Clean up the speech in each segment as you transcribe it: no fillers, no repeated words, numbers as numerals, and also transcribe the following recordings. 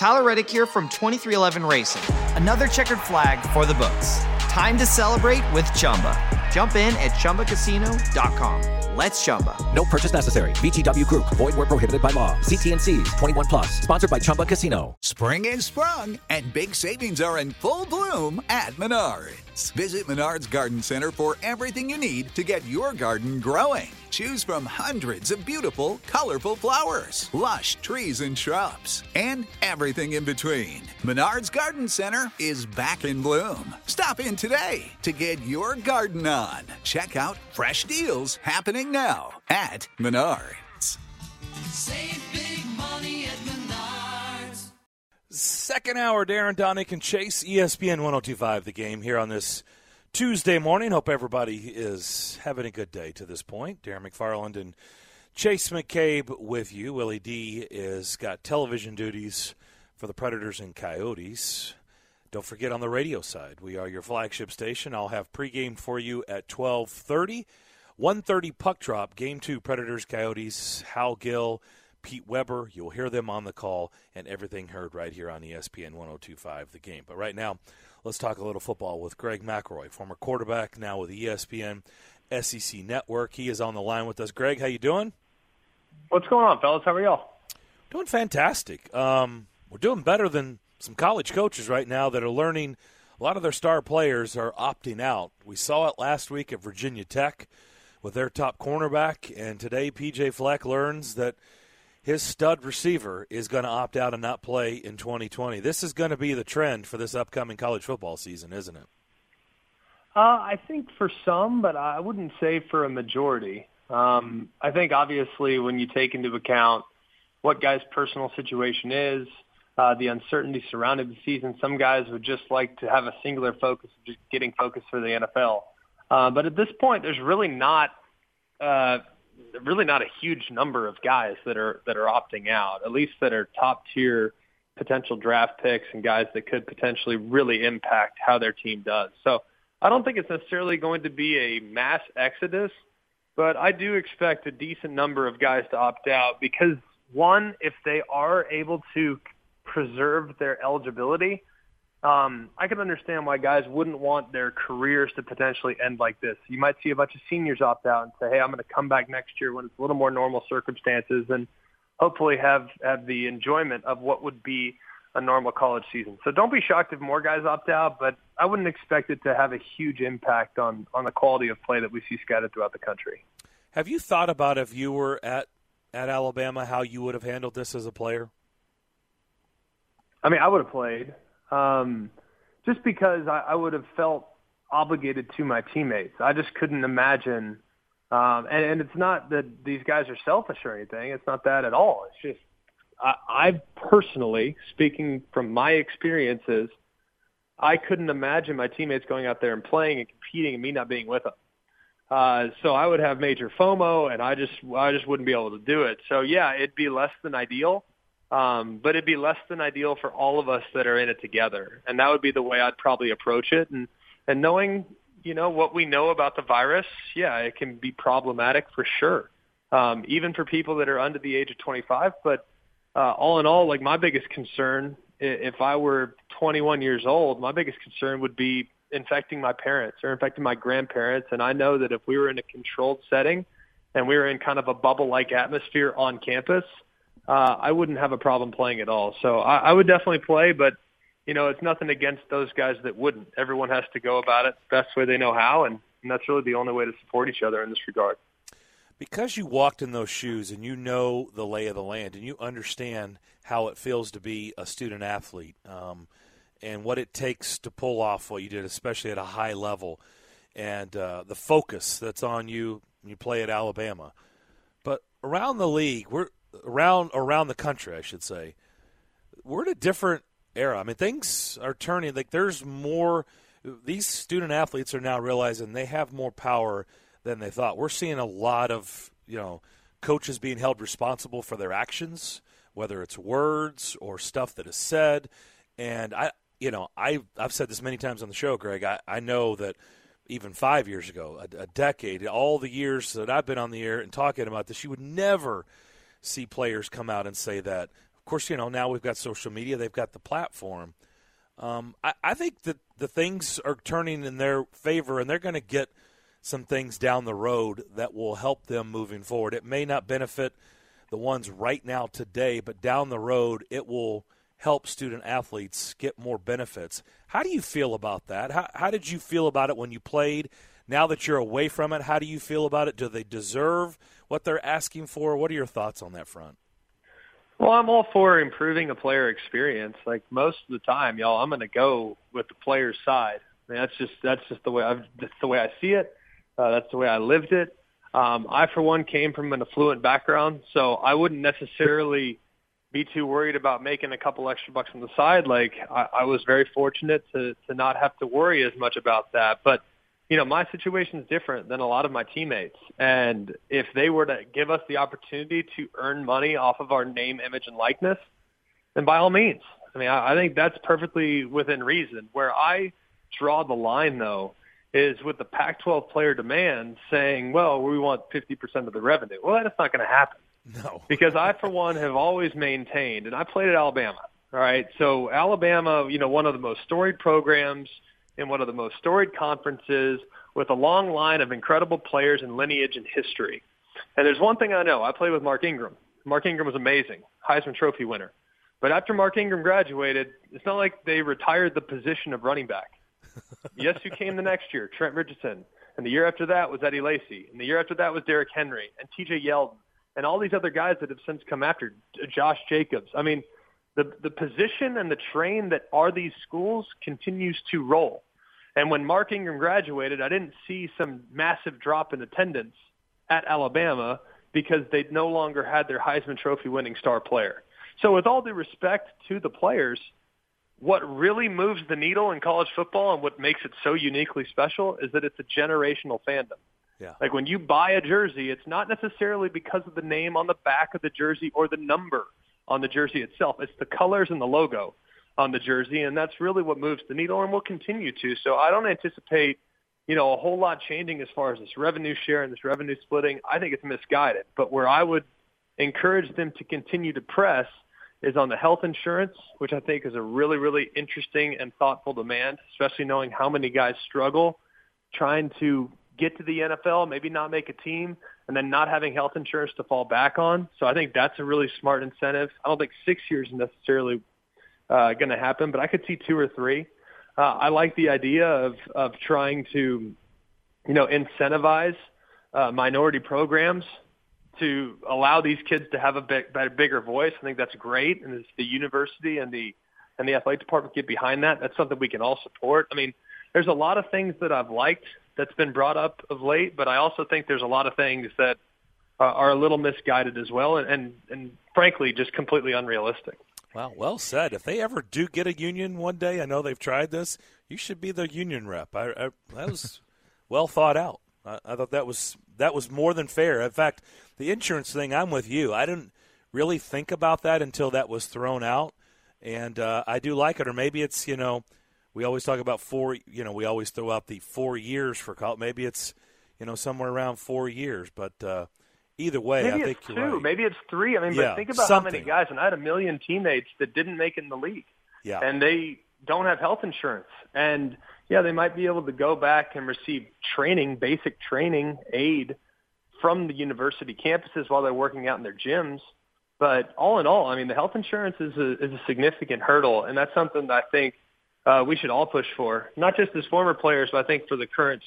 Tyler Reddick here from 2311 Racing. Another checkered flag for the books. Time to celebrate with Chumba. Jump in at ChumbaCasino.com. Let's Chumba. No purchase necessary. VGW Group. Void where prohibited by law. See T&Cs. 21 plus. Sponsored by Chumba Casino. Spring is sprung, and big savings are in full bloom at Menards. Visit Menards Garden Center for everything you need to get your garden growing. Choose from hundreds of beautiful, colorful flowers, lush trees and shrubs, and everything in between. Menards Garden Center is back in bloom. Stop in today to get your garden on. Check out fresh deals happening now at Menards. Save big money at Menards. Second hour, Darren, Donick, and Chase, ESPN 102.5 The Game here on this Tuesday morning. Hope everybody is having a good day to this point. Darren McFarland and Chase McCabe with you. Willie D is got television duties for the Predators and Coyotes. Don't forget, on the radio side, we are your flagship station. I'll have pregame for you at 12:30. 1:30 puck drop, Game 2, Predators, Coyotes, Hal Gill, Pete Weber. You'll hear them on the call, and everything heard right here on ESPN 102.5 The Game. But right now, let's talk a little football with Greg McElroy, former quarterback, now with ESPN SEC Network. He is on the line with us. Greg, how you doing? What's going on, fellas? How are y'all? Doing fantastic. We're doing better than some college coaches right now that are learning. A lot of their star players are opting out. We saw it last week at Virginia Tech with their top cornerback, and today P.J. Fleck learns that his stud receiver is going to opt out and not play in 2020. This is going to be the trend for this upcoming college football season, isn't it? I think for some, but I wouldn't say for a majority. I think obviously when you take into account what guys' personal situation is, the uncertainty surrounding the season, some guys would just like to have a singular focus, just getting focused for the NFL. But at this point, there's really not a huge number of guys that are opting out, at least that are top tier potential draft picks and guys that could potentially really impact how their team does. So I don't think it's necessarily going to be a mass exodus, but I do expect a decent number of guys to opt out because, one, if they are able to preserve their eligibility, I can understand why guys wouldn't want their careers to potentially end like this. You might see a bunch of seniors opt out and say, hey, I'm going to come back next year when it's a little more normal circumstances and hopefully have the enjoyment of what would be a normal college season. So don't be shocked if more guys opt out, but I wouldn't expect it to have a huge impact on the quality of play that we see scattered throughout the country. Have you thought about, if you were at Alabama, how you would have handled this as a player? I mean, I would have played. Just because I would have felt obligated to my teammates. I just couldn't imagine. And it's not that these guys are selfish or anything. It's not that at all. It's just I personally, speaking from my experiences, I couldn't imagine my teammates going out there and playing and competing and me not being with them. So I would have major FOMO, and I just wouldn't be able to do it. So, yeah, it'd be less than ideal. But it'd be less than ideal for all of us that are in it together. And that would be the way I'd probably approach it. And knowing, what we know about the virus, yeah, it can be problematic for sure. Even for people that are under the age of 25. But all in all, like my biggest concern, if I were 21 years old, my biggest concern would be infecting my parents or infecting my grandparents. And I know that if we were in a controlled setting and we were in kind of a bubble-like atmosphere on campus, I wouldn't have a problem playing at all. So I would definitely play, but, it's nothing against those guys that wouldn't. Everyone has to go about it the best way they know how, and that's really the only way to support each other in this regard. Because you walked in those shoes and you know the lay of the land and you understand how it feels to be a student athlete and what it takes to pull off what you did, especially at a high level, and the focus that's on you when you play at Alabama. But around the league, around the country, I should say, we're in a different era. I mean, things are turning. Like, there's more. These student athletes are now realizing they have more power than they thought. We're seeing a lot of, coaches being held responsible for their actions, whether it's words or stuff that is said. And I've said this many times on the show, Greg. I know that even 5 years ago, a decade, all the years that I've been on the air and talking about this, you would never see players come out and say that Of course, now we've got social media. They've got the platform. I think that the things are turning in their favor, and they're going to get some things down the road that will help them moving forward. It may not benefit the ones right now today, but down the road it will help student athletes get more benefits. How do you feel about that? How did you feel about it when you played? Now that you're away from it, how do you feel about it? Do they deserve what they're asking for? What are your thoughts on that front? Well, I'm all for improving a player experience. Like most of the time, y'all, I'm going to go with the player's side. I mean, that's just the way I see it. That's the way I lived it. I, for one, came from an affluent background, so I wouldn't necessarily be too worried about making a couple extra bucks on the side. Like I was very fortunate to not have to worry as much about that. But my situation is different than a lot of my teammates. And if they were to give us the opportunity to earn money off of our name, image, and likeness, then by all means. I mean, I think that's perfectly within reason. Where I draw the line, though, is with the Pac-12 player demand saying, well, we want 50% of the revenue. Well, that's not going to happen. No. Because I, for one, have always maintained, and I played at Alabama, all right? So Alabama, one of the most storied programs in one of the most storied conferences with a long line of incredible players and lineage and history. And there's one thing I know. I played with Mark Ingram. Mark Ingram was amazing, Heisman Trophy winner. But after Mark Ingram graduated, it's not like they retired the position of running back. Yes, who came the next year? Trent Richardson. And the year after that was Eddie Lacy. And the year after that was Derrick Henry and T.J. Yeldon and all these other guys that have since come after, Josh Jacobs. I mean, the position and the train that are these schools continues to roll. And when Mark Ingram graduated, I didn't see some massive drop in attendance at Alabama because they no longer had their Heisman Trophy winning star player. So with all due respect to the players, what really moves the needle in college football and what makes it so uniquely special is that it's a generational fandom. Yeah. Like when you buy a jersey, it's not necessarily because of the name on the back of the jersey or the number on the jersey itself. It's the colors and the logo on the jersey, and that's really what moves the needle and will continue to. So I don't anticipate, a whole lot changing as far as this revenue share and this revenue splitting. I think it's misguided. But where I would encourage them to continue to press is on the health insurance, which I think is a really, really interesting and thoughtful demand, especially knowing how many guys struggle trying to get to the NFL, maybe not make a team, and then not having health insurance to fall back on. So I think that's a really smart incentive. I don't think 6 years is necessarily going to happen, but I could see 2 or 3. I like the idea of trying to, incentivize minority programs to allow these kids to have a bigger voice. I think that's great, and it's the university and the athletic department get behind that. That's something we can all support. I mean, there's a lot of things that I've liked that's been brought up of late, but I also think there's a lot of things that are a little misguided as well, and frankly, just completely unrealistic. Wow, well said. If they ever do get a union one day, I know they've tried this, you should be the union rep. That was well thought out. I thought that was more than fair. In fact, the insurance thing, I'm with you. I didn't really think about that until that was thrown out, and I do like it. Or maybe it's, we always talk about we always throw out the 4 years for college. Maybe it's, somewhere around 4 years. But either way, maybe I think you're 2, right. Maybe it's 3. I mean, yeah, but think about something. How many guys, and I had a million teammates that didn't make it in the league. Yeah. And they don't have health insurance. And, yeah, they might be able to go back and receive training, basic training aid from the university campuses while they're working out in their gyms. But all in all, I mean, the health insurance is a significant hurdle, and that's something that I think we should all push for, not just as former players, but I think for the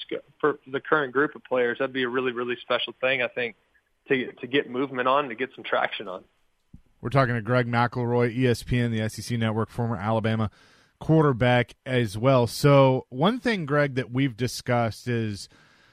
current group of players, that'd be a really, really special thing, I think, to get movement on, to get some traction on. We're talking to Greg McElroy, ESPN, the SEC Network, former Alabama quarterback as well. So one thing, Greg, that we've discussed is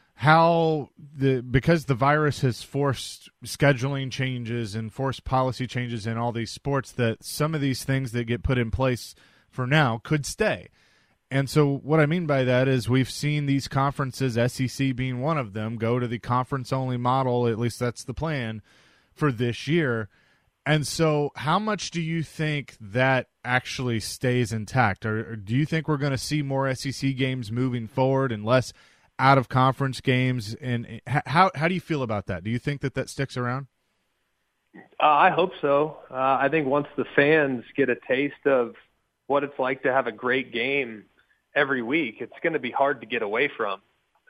how because the virus has forced scheduling changes and forced policy changes in all these sports, that some of these things that get put in place for now could stay. And so what I mean by that is we've seen these conferences, SEC being one of them, go to the conference-only model, at least that's the plan, for this year. And so how much do you think that actually stays intact? Or do you think we're going to see more SEC games moving forward and less out-of-conference games? And how do you feel about that? Do you think that sticks around? I hope so. I think once the fans get a taste of what it's like to have a great game every week, it's going to be hard to get away from.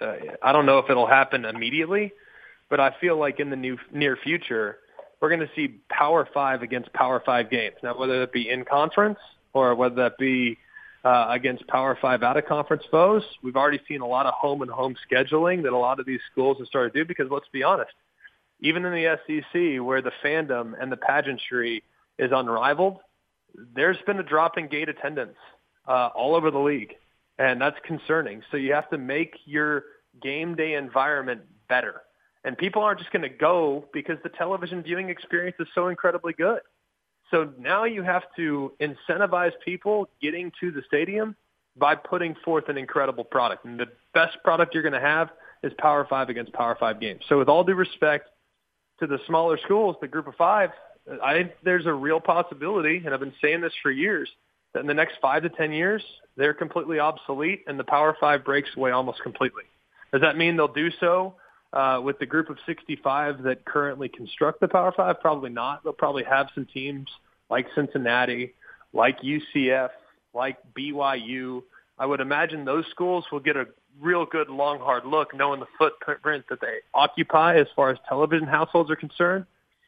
I don't know if it'll happen immediately, but I feel like in the near future, we're going to see Power 5 against Power 5 games. Now, whether that be in conference or whether that be against Power 5 out-of-conference foes, we've already seen a lot of home-and-home scheduling that a lot of these schools have started to do because, let's be honest, even in the SEC where the fandom and the pageantry is unrivaled, there's been a drop in gate attendance all over the league, and that's concerning. So you have to make your game day environment better. And people aren't just going to go because the television viewing experience is so incredibly good. So now you have to incentivize people getting to the stadium by putting forth an incredible product. And the best product you're going to have is Power 5 against Power 5 games. So with all due respect to the smaller schools, the group of 5, I think there's a real possibility, and I've been saying this for years, that in the next 5 to 10 years, they're completely obsolete and the Power 5 breaks away almost completely. Does that mean they'll do so with the group of 65 that currently construct the Power 5? Probably not. They'll probably have some teams like Cincinnati, like UCF, like BYU. I would imagine those schools will get a real good long, hard look knowing the footprint that they occupy as far as television households are concerned.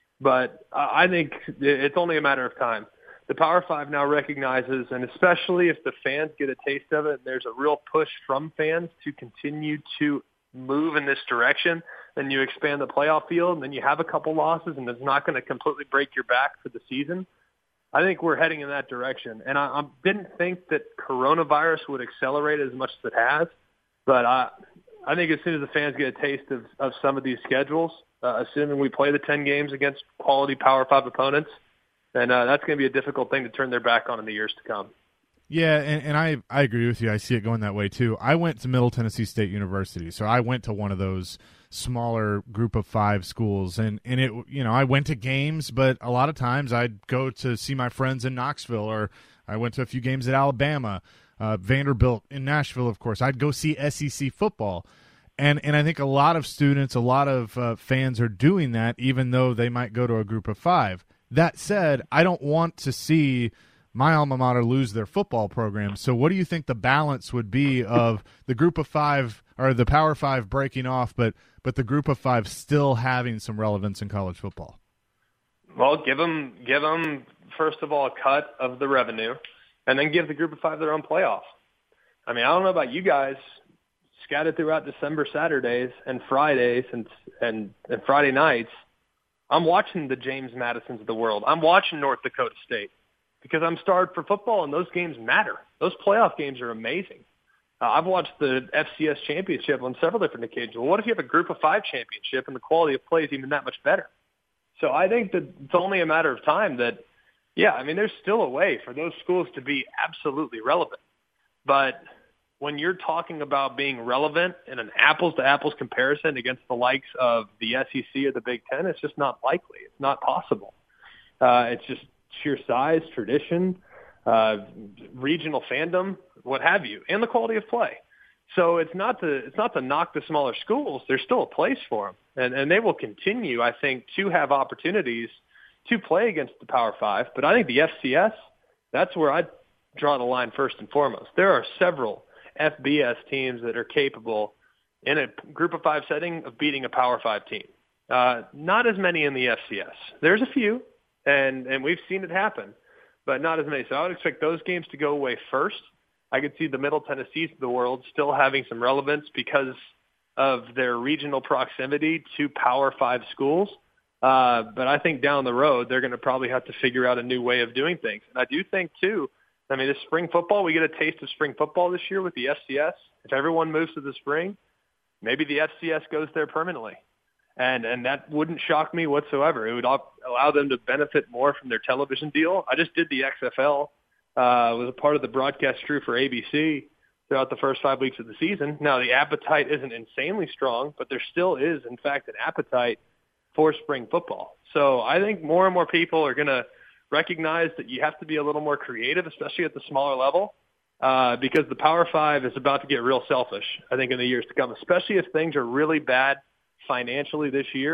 But I think it's only a matter of time. The Power 5 now recognizes, and especially if the fans get a taste of it, there's a real push from fans to continue to move in this direction, then you expand the playoff field, and then you have a couple losses, and it's not going to completely break your back for the season. I think we're heading in that direction. And I didn't think that coronavirus would accelerate as much as it has, but I think as soon as the fans get a taste of some of these schedules, assuming we play the 10 games against quality Power 5 opponents, then that's going to be a difficult thing to turn their back on in the years to come. Yeah, and I agree with you. I see it going that way too. I went to Middle Tennessee State University, so I went to one of those smaller group of 5 schools, and it, you know, I went to games, but a lot of times I'd go to see my friends in Knoxville, or I went to a few games at Alabama, Vanderbilt in Nashville, of course. I'd go see SEC football. And I think a lot of students, a lot of fans are doing that, even though they might go to a group of 5. That said, I don't want to see my alma mater lose their football program. So what do you think the balance would be of the group of 5 or the Power 5 breaking off, but the group of 5 still having some relevance in college football? Well, give them first of all a cut of the revenue, and then give the group of 5 their own playoff. I mean, I don't know about you guys, scattered throughout December Saturdays and Fridays and Friday nights, I'm watching the James Madisons of the world. I'm watching North Dakota State because I'm starved for football, and those games matter. Those playoff games are amazing. I've watched the FCS championship on several different occasions. Well, what if you have a group of 5 championship and the quality of play is even that much better? So I think that it's only a matter of time that, yeah, I mean, there's still a way for those schools to be absolutely relevant. But when you're talking about being relevant in an apples-to-apples comparison against the likes of the SEC or the Big Ten, it's just not likely. It's not possible. It's just sheer size, tradition, regional fandom, what have you, and the quality of play. So it's not to knock the smaller schools. There's still a place for them, and they will continue, I think, to have opportunities to play against the Power 5. But I think the FCS, that's where I'd draw the line first and foremost. There are several FBS teams that are capable in a group of 5 setting of beating a Power 5 team. Not as many in the FCS. There's a few, and we've seen it happen, but not as many. So I would expect those games to go away first. I could see the Middle Tennessees of the world still having some relevance because of their regional proximity to Power 5 schools. But I think down the road, they're going to probably have to figure out a new way of doing things. And I do think, too, I mean, this spring football, we get a taste of spring football this year with the FCS. If everyone moves to the spring, maybe the FCS goes there permanently. And that wouldn't shock me whatsoever. It would allow them to benefit more from their television deal. I just did the XFL. Was a part of the broadcast crew for ABC throughout the first 5 weeks of the season. Now, the appetite isn't insanely strong, but there still is, in fact, an appetite for spring football. So I think more and more people are going to recognize that you have to be a little more creative, especially at the smaller level, because the Power 5 is about to get real selfish, I think, in the years to come, especially if things are really bad financially this year.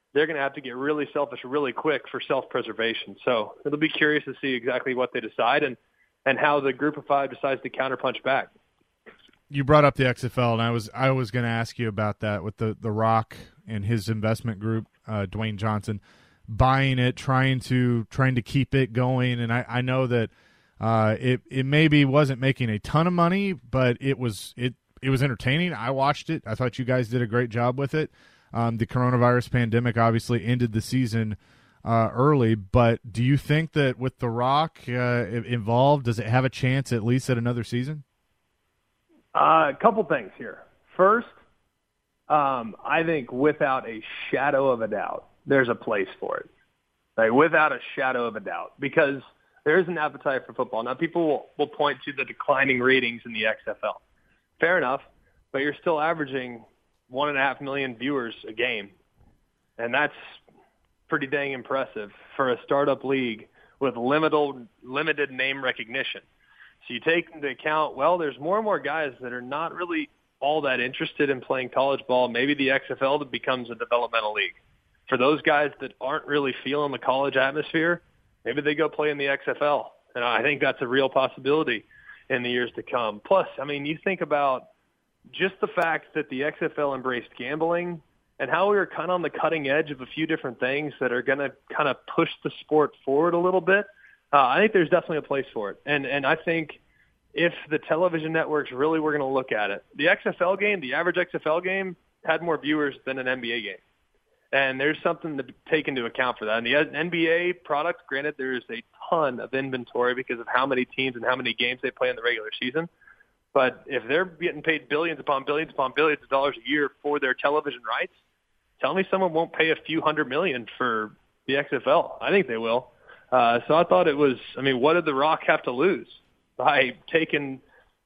they're going to have to get really selfish really quick for self-preservation. So it'll be curious to see exactly what they decide and how the group of five decides to counterpunch back. You brought up the XFL, and I was going to ask you about that with the Rock and his investment group, Dwayne Johnson, buying it, trying to keep it going. And I know that it maybe wasn't making a ton of money, but it was entertaining. I watched it. I thought you guys did a great job with it. The coronavirus pandemic obviously ended the season early, but do you think that with the Rock involved, does it have a chance at least at another season? A couple things here. First, I think without a shadow of a doubt, there's a place for it. Like, without a shadow of a doubt, because there is an appetite for football. Now, people will point to the declining ratings in the XFL. Fair enough, but you're still averaging 1.5 million viewers a game, and that's pretty dang impressive for a startup league with limited name recognition. So you take into account, well, there's more and more guys that are not really all that interested in playing college ball. Maybe the XFL becomes a developmental league. For those guys that aren't really feeling the college atmosphere, maybe they go play in the XFL. And I think that's a real possibility in the years to come. Plus, I mean, you think about just the fact that the XFL embraced gambling and how we were kind of on the cutting edge of a few different things that are going to kind of push the sport forward a little bit. I think there's definitely a place for it. And I think if the television networks really were going to look at it, the XFL game, the average XFL game, had more viewers than an NBA game. And there's something to take into account for that. And the NBA product, granted, there's a ton of inventory because of how many teams and how many games they play in the regular season. But if they're getting paid billions upon billions upon billions of dollars a year for their television rights, tell me someone won't pay a few $100 million for the XFL. I think they will. So I thought it was, I mean, what did The Rock have to lose by taking,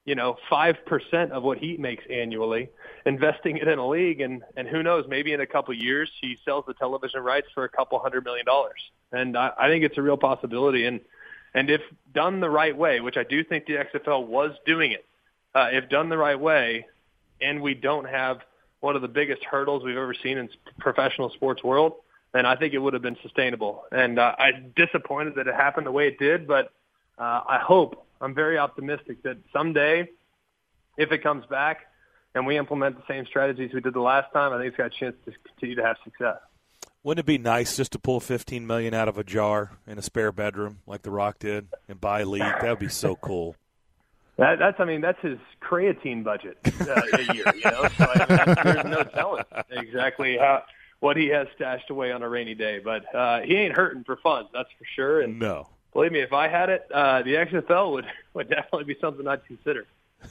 5% of what he makes annually, investing it in a league, and who knows, maybe in a couple of years he sells the television rights for a couple $100 million. And I think it's a real possibility. And if done the right way, which I do think the XFL was doing it, if done the right way, and we don't have one of the biggest hurdles we've ever seen in professional sports world, then I think it would have been sustainable. And I'm disappointed that it happened the way it did, but I'm very optimistic that someday, if it comes back and we implement the same strategies we did the last time, I think it's got a chance to continue to have success. Wouldn't it be nice just to pull $15 million out of a jar in a spare bedroom like The Rock did and buy a league? That would be so cool. That's his creatine budget a year, So there's no telling exactly what he has stashed away on a rainy day. But he ain't hurting for fun, that's for sure. And no. Believe me, if I had it, the XFL would definitely be something I'd consider.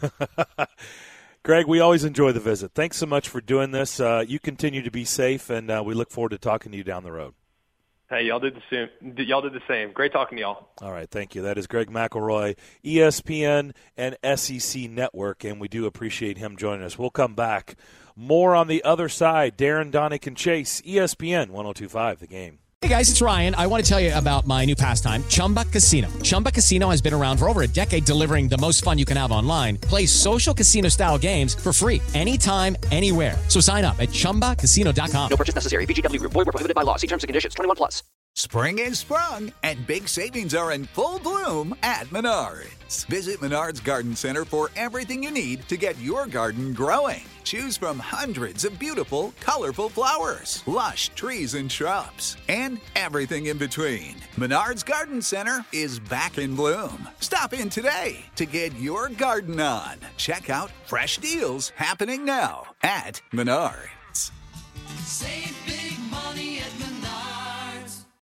Greg, we always enjoy the visit. Thanks so much for doing this. You continue to be safe, and we look forward to talking to you down the road. Hey, y'all did the same. Great talking to y'all. All right, thank you. That is Greg McElroy, ESPN and SEC Network, and we do appreciate him joining us. We'll come back. More on the other side. Darren, Donick, and Chase, ESPN 102.5 The Game. Hey guys, it's Ryan. I want to tell you about my new pastime, Chumba Casino. Chumba Casino has been around for over a decade, delivering the most fun you can have online. Play social casino-style games for free anytime, anywhere. So sign up at ChumbaCasino.com. No purchase necessary. VGW Group. Void where prohibited by law. See terms and conditions. 21+. Spring is sprung, and big savings are in full bloom at Menards. Visit Menards Garden Center for everything you need to get your garden growing. Choose from hundreds of beautiful, colorful flowers, lush trees and shrubs, and everything in between. Menards Garden Center is back in bloom. Stop in today to get your garden on. Check out fresh deals happening now at Menards. Save